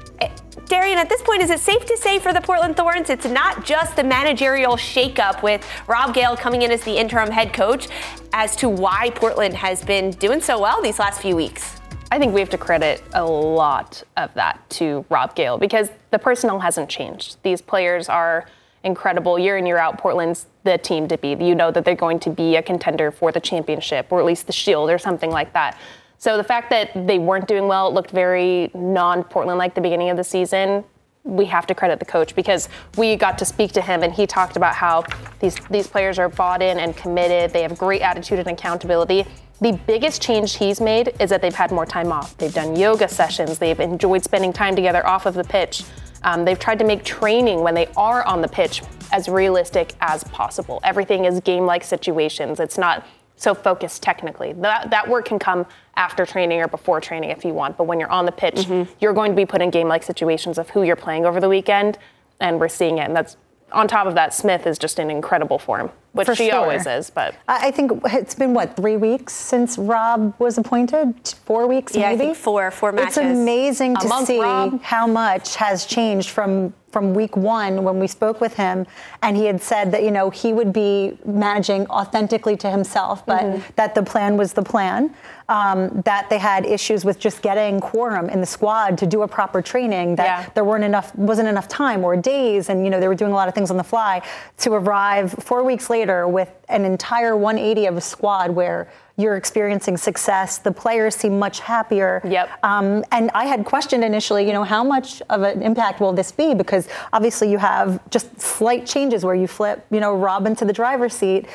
Darian, at this point, is it safe to say for the Portland Thorns, it's not just the managerial shakeup with Rob Gale coming in as the interim head coach as to why Portland has been doing so well these last few weeks? I think we have to credit a lot of that to Rob Gale because the personnel hasn't changed. These players are incredible. Year in, year out, Portland's the team to beat. You know that they're going to be a contender for the championship or at least the Shield or something like that. So the fact that they weren't doing well, it looked very non-Portland-like the beginning of the season, we have to credit the coach because we got to speak to him and he talked about how these, these players are bought in and committed. They have great attitude and accountability. The biggest change he's made is that they've had more time off. They've done yoga sessions. They've enjoyed spending time together off of the pitch. Um, they've tried to make training when they are on the pitch as realistic as possible. Everything is game-like situations. It's not so focused technically. That, that work can come after training or before training if you want, but when you're on the pitch, mm-hmm. you're going to be put in game-like situations of who you're playing over the weekend, and we're seeing it. And that's on top of that, Smith is just in incredible form, which For she sure. always is. But I think it's been, what, three weeks since Rob was appointed? Four weeks, yeah, maybe? I think four, four matches. It's amazing A to month, see Rob. how much has changed from from week one when we spoke with him, and he had said that, you know, he would be managing authentically to himself, but mm-hmm. that the plan was the plan, um, that they had issues with just getting quorum in the squad to do a proper training, that yeah. there weren't enough, wasn't enough time or days, and, you know, they were doing a lot of things on the fly, to arrive four weeks later with an entire one eighty of a squad where you're experiencing success. The players seem much happier. Yep. Um, and I had questioned initially, you know, how much of an impact will this be? Because obviously you have just slight changes where you flip, you know, Rob into the driver's seat.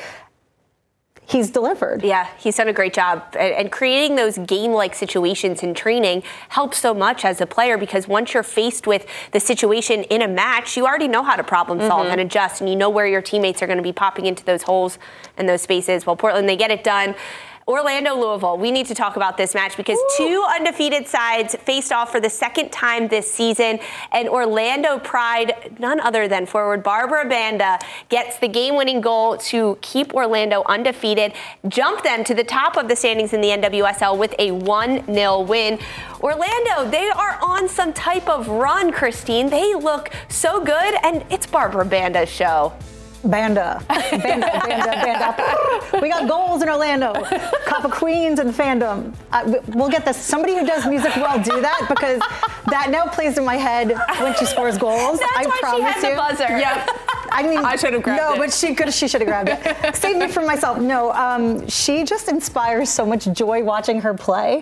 He's delivered. Yeah, he's done a great job. And, and creating those game-like situations in training helps so much as a player because once you're faced with the situation in a match, you already know how to problem solve mm-hmm. and adjust, and you know where your teammates are going to be popping into those holes and those spaces. Well, Portland, they get it done. Orlando, Louisville, we need to talk about this match because Ooh. two undefeated sides faced off for the second time this season, and Orlando Pride, none other than forward Barbara Banda, gets the game-winning goal to keep Orlando undefeated, jump them to the top of the standings in the N W S L with a one nil win. Orlando, they are on some type of run, Christine. They look so good, and it's Barbara Banda's show. Banda, Banda, Banda, Banda. We got goals in Orlando. Cup of Queens and fandom. Uh, we'll get this. Somebody who does music well do that because that now plays in my head when she scores goals. That's I why promise she had you. the buzzer. Yep. I mean, I should have grabbed no, it. No, but she could. She should have grabbed it. Save me from myself. No, um, she just inspires so much joy watching her play.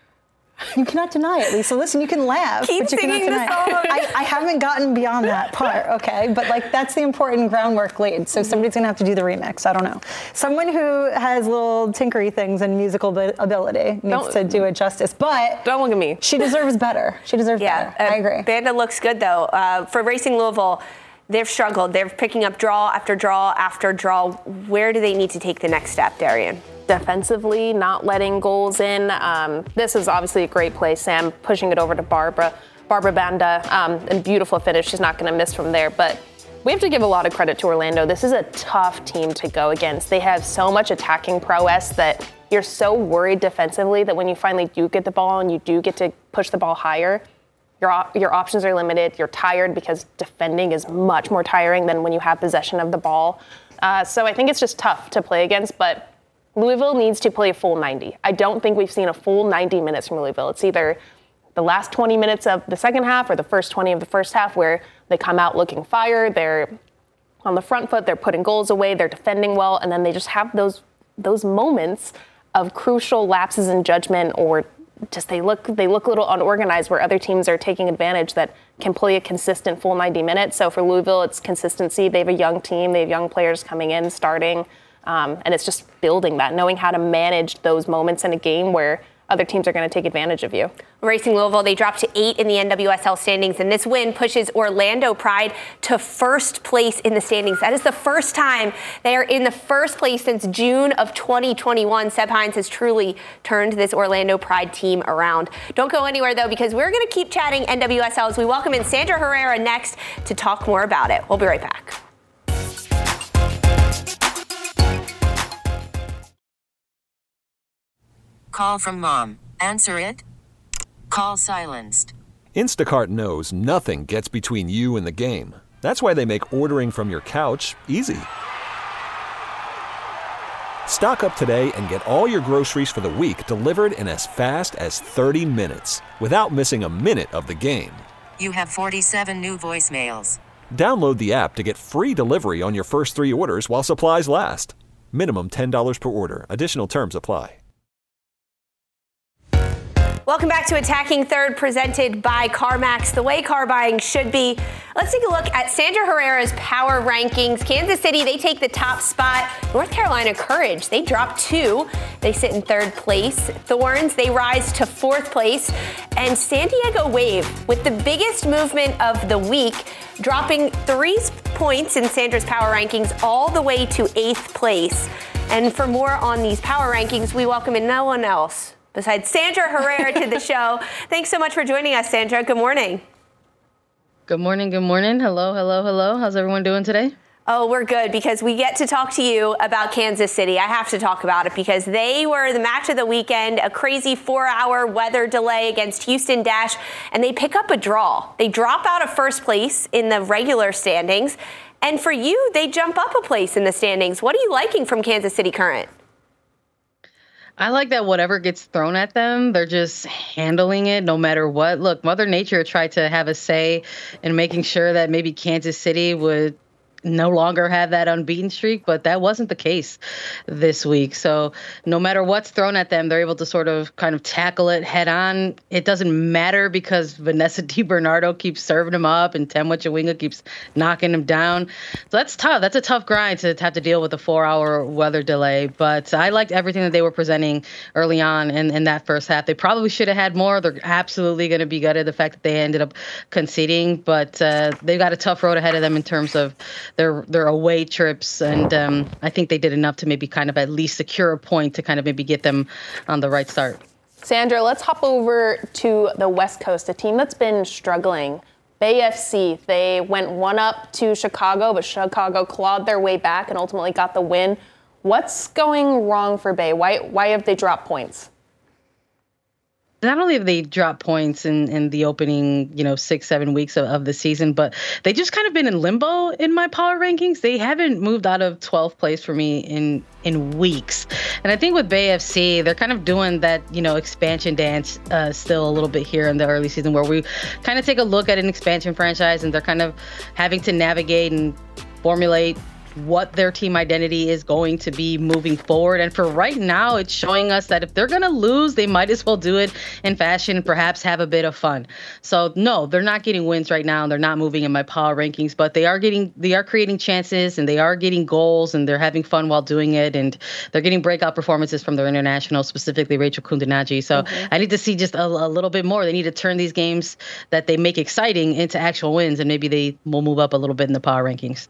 You cannot deny it, Lisa. Listen, you can laugh, Keep but you cannot singing deny the song. it. I, I haven't gotten beyond that part, okay? But like that's the important groundwork lead. So somebody's gonna have to do the remix. I don't know. Someone who has little tinkery things and musical ability needs don't, to do it justice. But don't look at me. She deserves better. She deserves yeah, better. uh, I agree. Banda looks good though. Uh, for Racing Louisville, they've struggled. They're picking up draw after draw after draw. Where do they need to take the next step, Darian? Defensively, not letting goals in. Um, this is obviously a great play. Sam pushing it over to Barbara. Barbara Banda, um, and beautiful finish. She's not going to miss from there. But we have to give a lot of credit to Orlando. This is a tough team to go against. They have so much attacking prowess that you're so worried defensively that when you finally do get the ball and you do get to push the ball higher, your op- your options are limited. You're tired because defending is much more tiring than when you have possession of the ball. Uh, so I think it's just tough to play against, but Louisville needs to play a full ninety. I don't think we've seen a full ninety minutes from Louisville. It's either the last twenty minutes of the second half or the first twenty of the first half where they come out looking fire, they're on the front foot, they're putting goals away, they're defending well, and then they just have those those moments of crucial lapses in judgment or just they look they look a little unorganized where other teams are taking advantage that can play a consistent full ninety minutes. So for Louisville, it's consistency. They have a young team. They have young players coming in, starting. Um, and it's just building that, knowing how to manage those moments in a game where other teams are going to take advantage of you. Racing Louisville, they dropped to eight in the N W S L standings, and this win pushes Orlando Pride to first place in the standings. That is the first time they are in the first place since June of twenty twenty-one. Seb Hines has truly turned this Orlando Pride team around. Don't go anywhere, though, because we're going to keep chatting N W S L as we welcome in Sandra Herrera next to talk more about it. We'll be right back. Call from mom. Answer it. Call silenced. Instacart knows nothing gets between you and the game. That's why they make ordering from your couch easy. Stock up today and get all your groceries for the week delivered in as fast as thirty minutes without missing a minute of the game. You have forty-seven new voicemails. Download the app to get free delivery on your first three orders while supplies last. Minimum ten dollars per order. Additional terms apply. Welcome back to Attacking Third, presented by CarMax, the way car buying should be. Let's take a look at Sandra Herrera's power rankings. Kansas City, they take the top spot. North Carolina Courage, they drop two. They sit in third place. Thorns, they rise to fourth place. And San Diego Wave, with the biggest movement of the week, dropping three points in Sandra's power rankings all the way to eighth place. And for more on these power rankings, we welcome in no one else besides Sandra Herrera to the show. Thanks so much for joining us, Sandra. Good morning. Good morning. Good morning. Hello, hello, hello. How's everyone doing today? Oh, we're good because we get to talk to you about Kansas City. I have to talk about it because they were the match of the weekend, a crazy four-hour weather delay against Houston Dash, and they pick up a draw. They drop out of first place in the regular standings, and for you, they jump up a place in the standings. What are you liking from Kansas City Current? I like that whatever gets thrown at them, they're just handling it no matter what. Look, Mother Nature tried to have a say in making sure that maybe Kansas City would no longer have that unbeaten streak, but that wasn't the case this week. So no matter what's thrown at them, they're able to sort of kind of tackle it head on. It doesn't matter because Vanessa DiBernardo keeps serving him up and Temwa Chawinga keeps knocking him down. So that's tough. That's a tough grind to have to deal with a four-hour weather delay. But I liked everything that they were presenting early on in, in that first half. They probably should have had more. They're absolutely going to be gutted the fact that they ended up conceding, but uh, they've got a tough road ahead of them in terms of their their away trips, and um, I think they did enough to maybe kind of at least secure a point to kind of maybe get them on the right start. Sandra, let's hop over to the West Coast, a team that's been struggling. Bay F C, they went one up to Chicago, but Chicago clawed their way back and ultimately got the win. What's going wrong for Bay? Why why have they dropped points? Not only have they dropped points in, in the opening, you know, six, seven weeks of, of the season, but they just kind of been in limbo in my power rankings. They haven't moved out of twelfth place for me in in weeks. And I think with Bay F C, they're kind of doing that, you know, expansion dance uh, still a little bit here in the early season where we kind of take a look at an expansion franchise and they're kind of having to navigate and formulate what their team identity is going to be moving forward. And for right now, it's showing us that if they're going to lose, they might as well do it in fashion and perhaps have a bit of fun. So no, they're not getting wins right now. They're not moving in my power rankings, but they are getting, they are creating chances and they are getting goals and they're having fun while doing it. And they're getting breakout performances from their international, specifically Rachel Kundanaji. So mm-hmm. I need to see just a, a little bit more. They need to turn these games that they make exciting into actual wins, and maybe they will move up a little bit in the power rankings.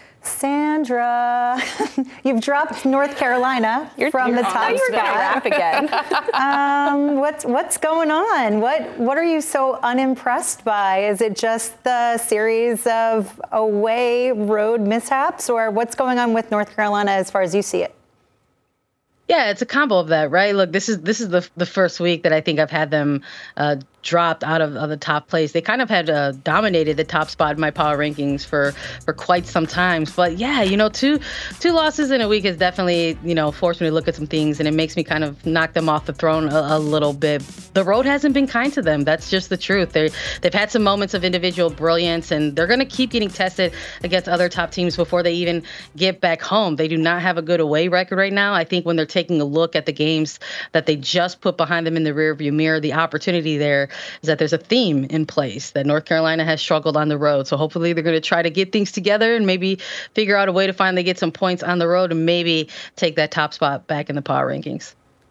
Sandra, you've dropped North Carolina you're, from you're the top you're spot. You're going to rap again. um, what's what's going on? What what are you so unimpressed by? Is it just the series of away road mishaps, or what's going on with North Carolina as far as you see it? Yeah, it's a combo of that, right? Look, this is this is the the first week that I think I've had them uh, dropped out of, of the top place. They kind of had uh, dominated the top spot in my power rankings for, for quite some time. But yeah, you know, two two losses in a week has definitely, you know, forced me to look at some things, and it makes me kind of knock them off the throne a, a little bit. The road hasn't been kind to them. That's just the truth. They they've had some moments of individual brilliance, and they're going to keep getting tested against other top teams before they even get back home. They do not have a good away record right now. I think when they're taking a look at the games that they just put behind them in the rearview mirror, the opportunity there is that there's a theme in place that North Carolina has struggled on the road. So hopefully they're going to try to get things together and maybe figure out a way to finally get some points on the road and maybe take that top spot back in the power rankings.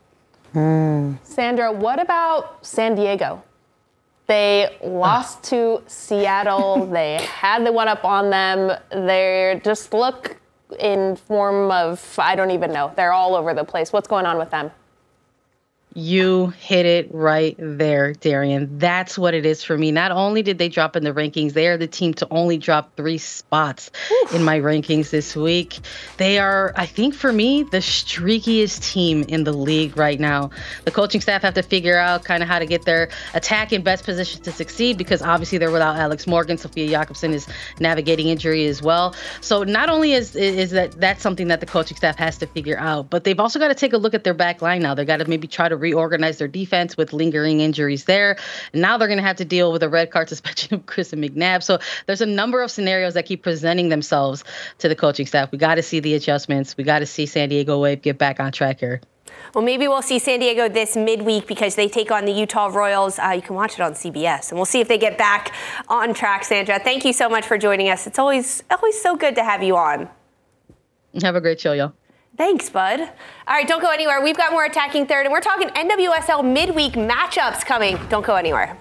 Mm. Sandra, what about San Diego? They lost to Seattle. They had the one up on them. They just look in form of, I don't even know. They're all over the place. What's going on with them? You hit it right there, Darian. That's what it is for me. Not only did they drop in the rankings, they are the team to only drop three spots Oof. in my rankings this week. They are, I think for me, the streakiest team in the league right now. The coaching staff have to figure out kind of how to get their attack in best position to succeed, because obviously they're without Alex Morgan. Sophia Jakobsen is navigating injury as well. So not only is, is that that's something that the coaching staff has to figure out, but they've also got to take a look at their back line now. They got to maybe try to reorganize their defense with lingering injuries there. Now they're going to have to deal with a red card suspension of Kristen McNabb. So there's a number of scenarios that keep presenting themselves to the coaching staff. We got to see the adjustments. We got to see San Diego Wave get back on track here. Well, maybe we'll see San Diego this midweek because they take on the Utah Royals. Uh, you can watch it on C B S, and we'll see if they get back on track. Sandra, thank you so much for joining us. It's always always so good to have you on. Have a great show, y'all. Thanks, bud. All right, don't go anywhere. We've got more Attacking Third, and we're talking N W S L midweek matchups coming. Don't go anywhere.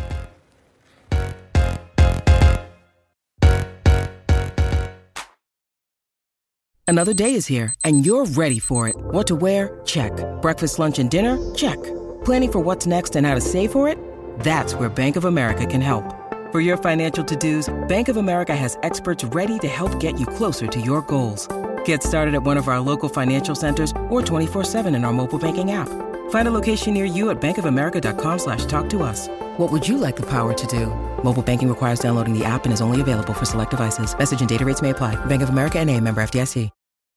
Another day is here, and you're ready for it. What to wear? Check. Breakfast, lunch, and dinner? Check. Planning for what's next and how to save for it? That's where Bank of America can help. For your financial to-dos, Bank of America has experts ready to help get you closer to your goals. Get started at one of our local financial centers or twenty-four seven in our mobile banking app. Find a location near you at bankofamerica.com slash talk to us. What would you like the power to do? Mobile banking requires downloading the app and is only available for select devices. Message and data rates may apply. Bank of America N A, member F D I C.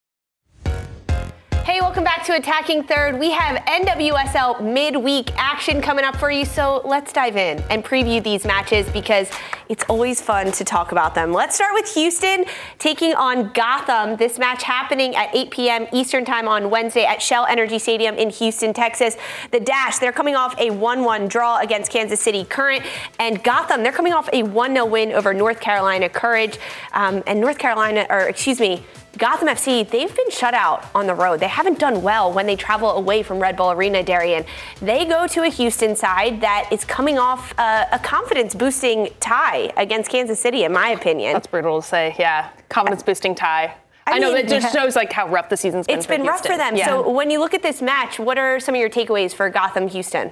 Hey, welcome back to Attacking Third. We have N W S L midweek action coming up for you, so let's dive in and preview these matches because it's always fun to talk about them. Let's start with Houston taking on Gotham. This match happening at eight p.m. Eastern time on Wednesday at Shell Energy Stadium in Houston, Texas. The Dash, they're coming off a one one draw against Kansas City Current, and Gotham, they're coming off a one nil win over North Carolina Courage. Um, and North Carolina, or excuse me, Gotham F C, they've been shut out on the road. They haven't done well when they travel away from Red Bull Arena, Darian. They go to a Houston side that is coming off a, a confidence-boosting tie against Kansas City, in my opinion. That's brutal to say, yeah. Confidence-boosting tie. I, I know, mean, that just shows like how rough the season's been it's for been Houston. rough for them. Yeah. So when you look at this match, what are some of your takeaways for Gotham-Houston?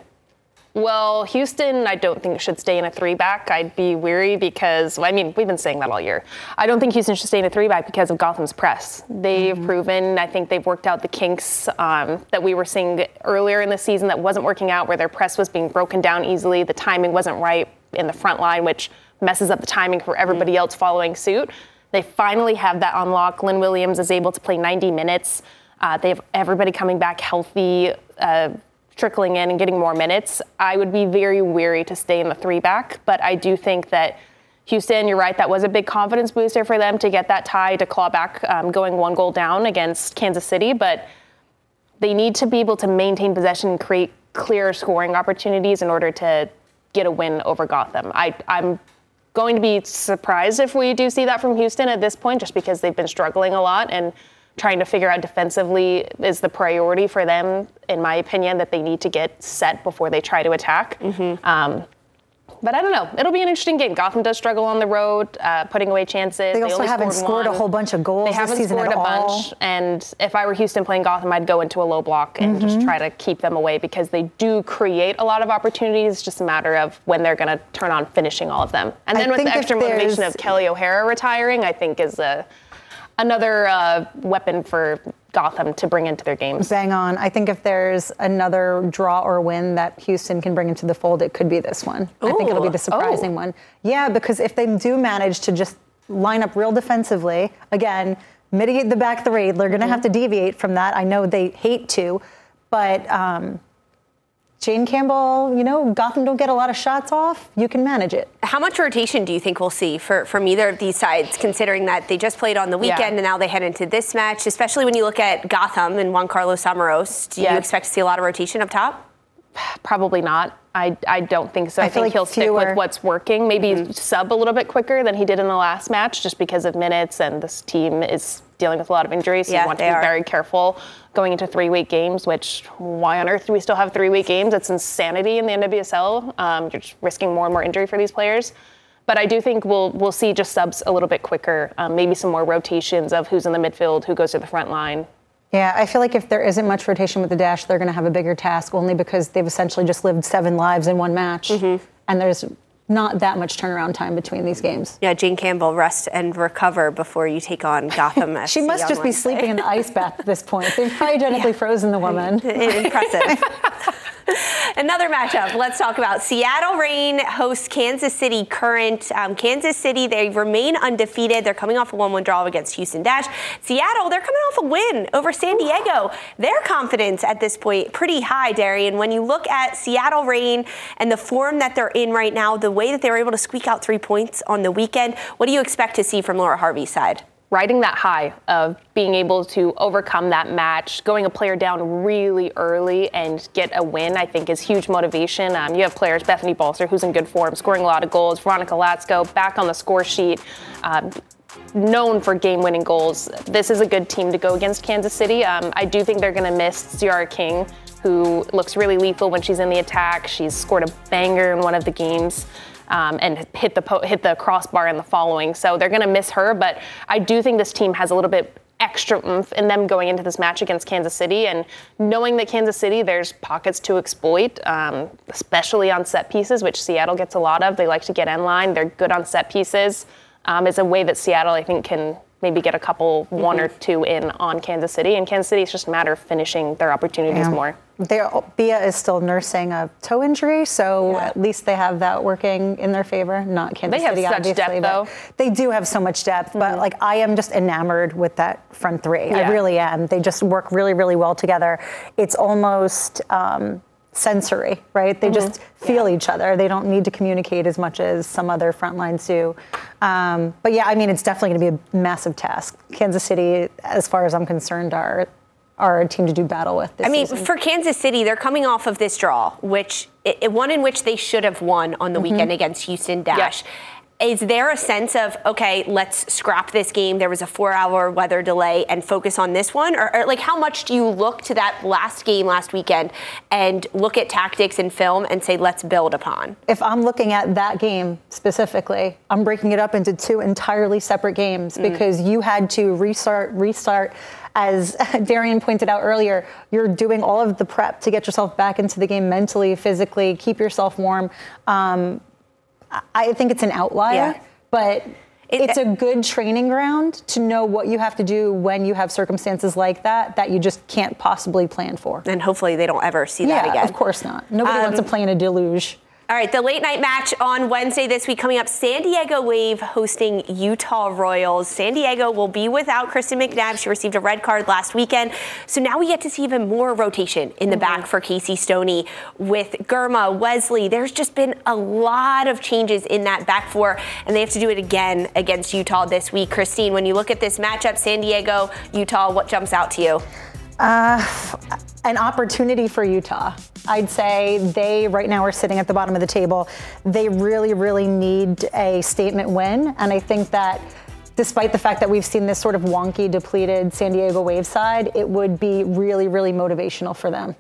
Well, Houston, I don't think should stay in a three-back. I'd be weary because, well, I mean, we've been saying that all year. I don't think Houston should stay in a three-back because of Gotham's press. They've mm-hmm. proven, I think they've worked out the kinks um, that we were seeing earlier in the season that wasn't working out, where their press was being broken down easily. The timing wasn't right in the front line, which messes up the timing for everybody mm-hmm. else following suit. They finally have that unlock. Lynn Williams is able to play ninety minutes. Uh, they have everybody coming back healthy, uh, trickling in and getting more minutes. I would be very weary to stay in the three back, but I do think that Houston, you're right, that was a big confidence booster for them to get that tie, to claw back um, going one goal down against Kansas City, but they need to be able to maintain possession and create clear scoring opportunities in order to get a win over Gotham. I, I'm going to be surprised if we do see that from Houston at this point, just because they've been struggling a lot, and trying to figure out defensively is the priority for them, in my opinion, that they need to get set before they try to attack. Mm-hmm. Um, but I don't know. It'll be an interesting game. Gotham does struggle on the road, uh, putting away chances. They, they also haven't scored, scored a whole bunch of goals they haven't this season scored at a all. bunch. And if I were Houston playing Gotham, I'd go into a low block and mm-hmm. just try to keep them away, because they do create a lot of opportunities. It's just a matter of when they're going to turn on finishing all of them. And then I with the extra motivation of Kelly O'Hara retiring, I think is a another uh, weapon for Gotham to bring into their games. Bang on. I think if there's another draw or win that Houston can bring into the fold, it could be this one. Ooh. I think it'll be the surprising oh. one. Yeah, because if they do manage to just line up real defensively, again, mitigate the back three, they're going to mm-hmm. have to deviate from that. I know they hate to, but um, Jane Campbell, you know, Gotham don't get a lot of shots off. You can manage it. How much rotation do you think we'll see for, from either of these sides, considering that they just played on the weekend yeah. and now they head into this match, especially when you look at Gotham and Juan Carlos Samaros? Do yeah. you expect to see a lot of rotation up top? Probably not. I, I don't think so. I, I think like he'll fewer. stick with what's working. Maybe mm-hmm. sub a little bit quicker than he did in the last match, just because of minutes, and this team is dealing with a lot of injuries, so yeah, you want to be are. very careful going into three-week games, which why on earth do we still have three-week games? It's insanity in the N W S L. Um, you're just risking more and more injury for these players. But I do think we'll we'll see just subs a little bit quicker, um, maybe some more rotations of who's in the midfield, who goes to the front line. Yeah, I feel like if there isn't much rotation with the Dash, they're going to have a bigger task only because they've essentially just lived seven lives in one match. Mm-hmm. And there's not that much turnaround time between these games. Yeah, Jane Campbell, rest and recover before you take on Gotham F C. She must just Wednesday. be sleeping in the ice bath at this point. They've cryogenically yeah. frozen the woman. Impressive. Another matchup. Let's talk about Seattle Reign hosts Kansas City Current. Um, Kansas City, they remain undefeated. They're coming off a one one draw against Houston Dash. Seattle, they're coming off a win over San Diego. Their confidence at this point pretty high, Darian. When you look at Seattle Reign and the form that they're in right now, the way that they were able to squeak out three points on the weekend, what do you expect to see from Laura Harvey's side? Riding that high of being able to overcome that match, going a player down really early and get a win, I think is huge motivation. Um, you have players, Bethany Balcer, who's in good form, scoring a lot of goals, Veronica Latsko back on the score sheet, um, known for game-winning goals. This is a good team to go against Kansas City. Um, I do think they're going to miss Ciara King, who looks really lethal when she's in the attack. She's scored a banger in one of the games. Um, and hit the po- hit the crossbar in the following. So they're going to miss her, but I do think this team has a little bit extra oomph in them going into this match against Kansas City, and knowing that Kansas City, there's pockets to exploit, um, especially on set pieces, which Seattle gets a lot of. They like to get in line. They're good on set pieces. Um, is a way that Seattle, I think, can maybe get a couple, mm-hmm. one or two in on Kansas City. And Kansas City, it's just a matter of finishing their opportunities yeah. more. Bia is still nursing a toe injury, so yeah. at least they have that working in their favor. Not Kansas they have City, such obviously, depth, though. They do have so much depth. Mm-hmm. But like, I am just enamored with that front three. Yeah. I really am. They just work really, really well together. It's almost um, sensory, right? They mm-hmm. just feel yeah. each other. They don't need to communicate as much as some other front lines do. Um, but yeah, I mean, it's definitely going to be a massive task. Kansas City, as far as I'm concerned, are are a team to do battle with this I mean, season. For Kansas City, they're coming off of this draw, which it, one in which they should have won on the mm-hmm. weekend against Houston Dash. Yep. Is there a sense of, okay, let's scrap this game, there was a four-hour weather delay, and focus on this one? Or, or like, how much do you look to that last game last weekend and look at tactics and film and say, let's build upon? If I'm looking at that game specifically, I'm breaking it up into two entirely separate games mm. because you had to restart, restart. As Darian pointed out earlier, you're doing all of the prep to get yourself back into the game mentally, physically, keep yourself warm. Um, I think it's an outlier, yeah. but it's a good training ground to know what you have to do when you have circumstances like that that you just can't possibly plan for. And hopefully they don't ever see that yeah, again. Of course not. Nobody um, wants to play in a deluge. All right, the late night match on Wednesday this week coming up, San Diego Wave hosting Utah Royals. San Diego will be without Kristen McNabb. She received a red card last weekend. So now we get to see even more rotation in the mm-hmm. back for Casey Stoney with Girma, Wesley. There's just been a lot of changes in that back four, and they have to do it again against Utah this week. Christine, when you look at this matchup, San Diego, Utah, what jumps out to you? Uh, an opportunity for Utah. I'd say they right now are sitting at the bottom of the table. They really, really need a statement win. And I think that despite the fact that we've seen this sort of wonky, depleted San Diego Wave side, it would be really, really motivational for them.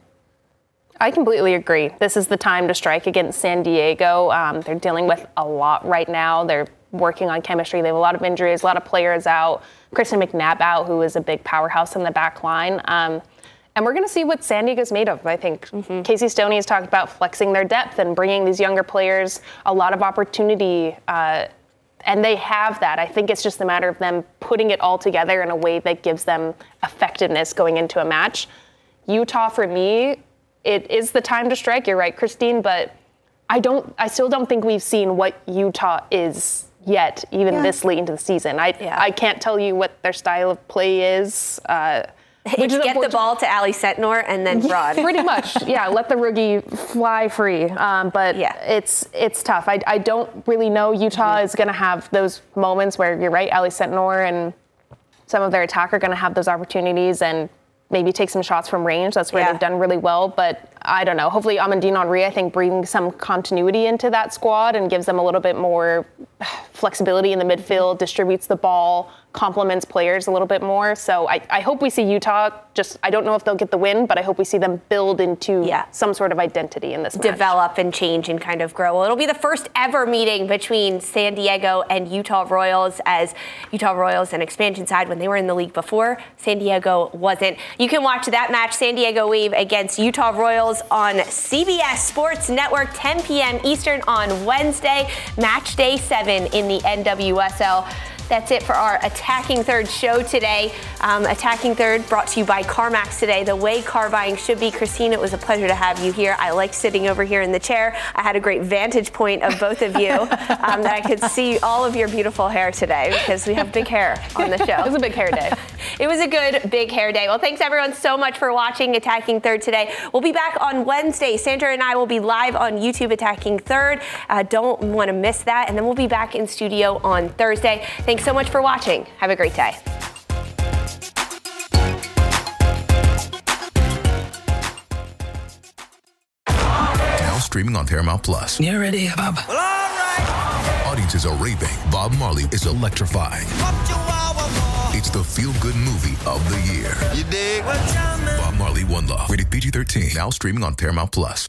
I completely agree. This is the time to strike against San Diego. Um, they're dealing with a lot right now. They're working on chemistry. They have a lot of injuries, a lot of players out. Kristen McNabb out, who is a big powerhouse in the back line. Um, and we're going to see what San Diego's made of, I think. Mm-hmm. Casey Stoney has talked about flexing their depth and bringing these younger players a lot of opportunity. Uh, and they have that. I think it's just a matter of them putting it all together in a way that gives them effectiveness going into a match. Utah, for me, it is the time to strike. You're right, Christine, but I don't. I still don't think we've seen what Utah is yet, even yeah. this late into the season. I yeah. I can't tell you what their style of play is. Uh, Which get the ball to Ali Setnor and then run. Pretty much, yeah. Let the rookie fly free. Um, but yeah. it's it's tough. I, I don't really know. Utah mm-hmm. is going to have those moments where you're right, Ali Setnor and some of their attack are going to have those opportunities and maybe take some shots from range. That's where yeah. they've done really well. But I don't know. Hopefully Amandine Henry, I think, brings some continuity into that squad and gives them a little bit more flexibility in the midfield, distributes the ball complements players a little bit more. So I, I hope we see Utah just, I don't know if they'll get the win, but I hope we see them build into yeah. some sort of identity in this match. Develop and change and kind of grow. Well, it'll be the first ever meeting between San Diego and Utah Royals, as Utah Royals, an expansion side when they were in the league before. San Diego wasn't. You can watch that match, San Diego Wave against Utah Royals, on C B S Sports Network, ten p.m. Eastern on Wednesday, match day seven in the N W S L. That's it for our Attacking Third show today. Um, Attacking Third brought to you by CarMax today, the way car buying should be. Christine, it was a pleasure to have you here. I like sitting over here in the chair. I had a great vantage point of both of you um, that I could see all of your beautiful hair today, because we have big hair on the show. It was a big hair day. It was a good big hair day. Well, thanks everyone so much for watching Attacking Third today. We'll be back on Wednesday. Sandra and I will be live on YouTube Attacking Third. Uh, don't want to miss that. And then we'll be back in studio on Thursday. Thanks so much for watching. Have a great day. Now streaming on Paramount Plus. You ready, Bob? Well, all right. Audiences are raving. Bob Marley is electrifying. It's the feel-good movie of the year. You dig? Bob Marley, One Love. Rated P G thirteen. Now streaming on Paramount Plus.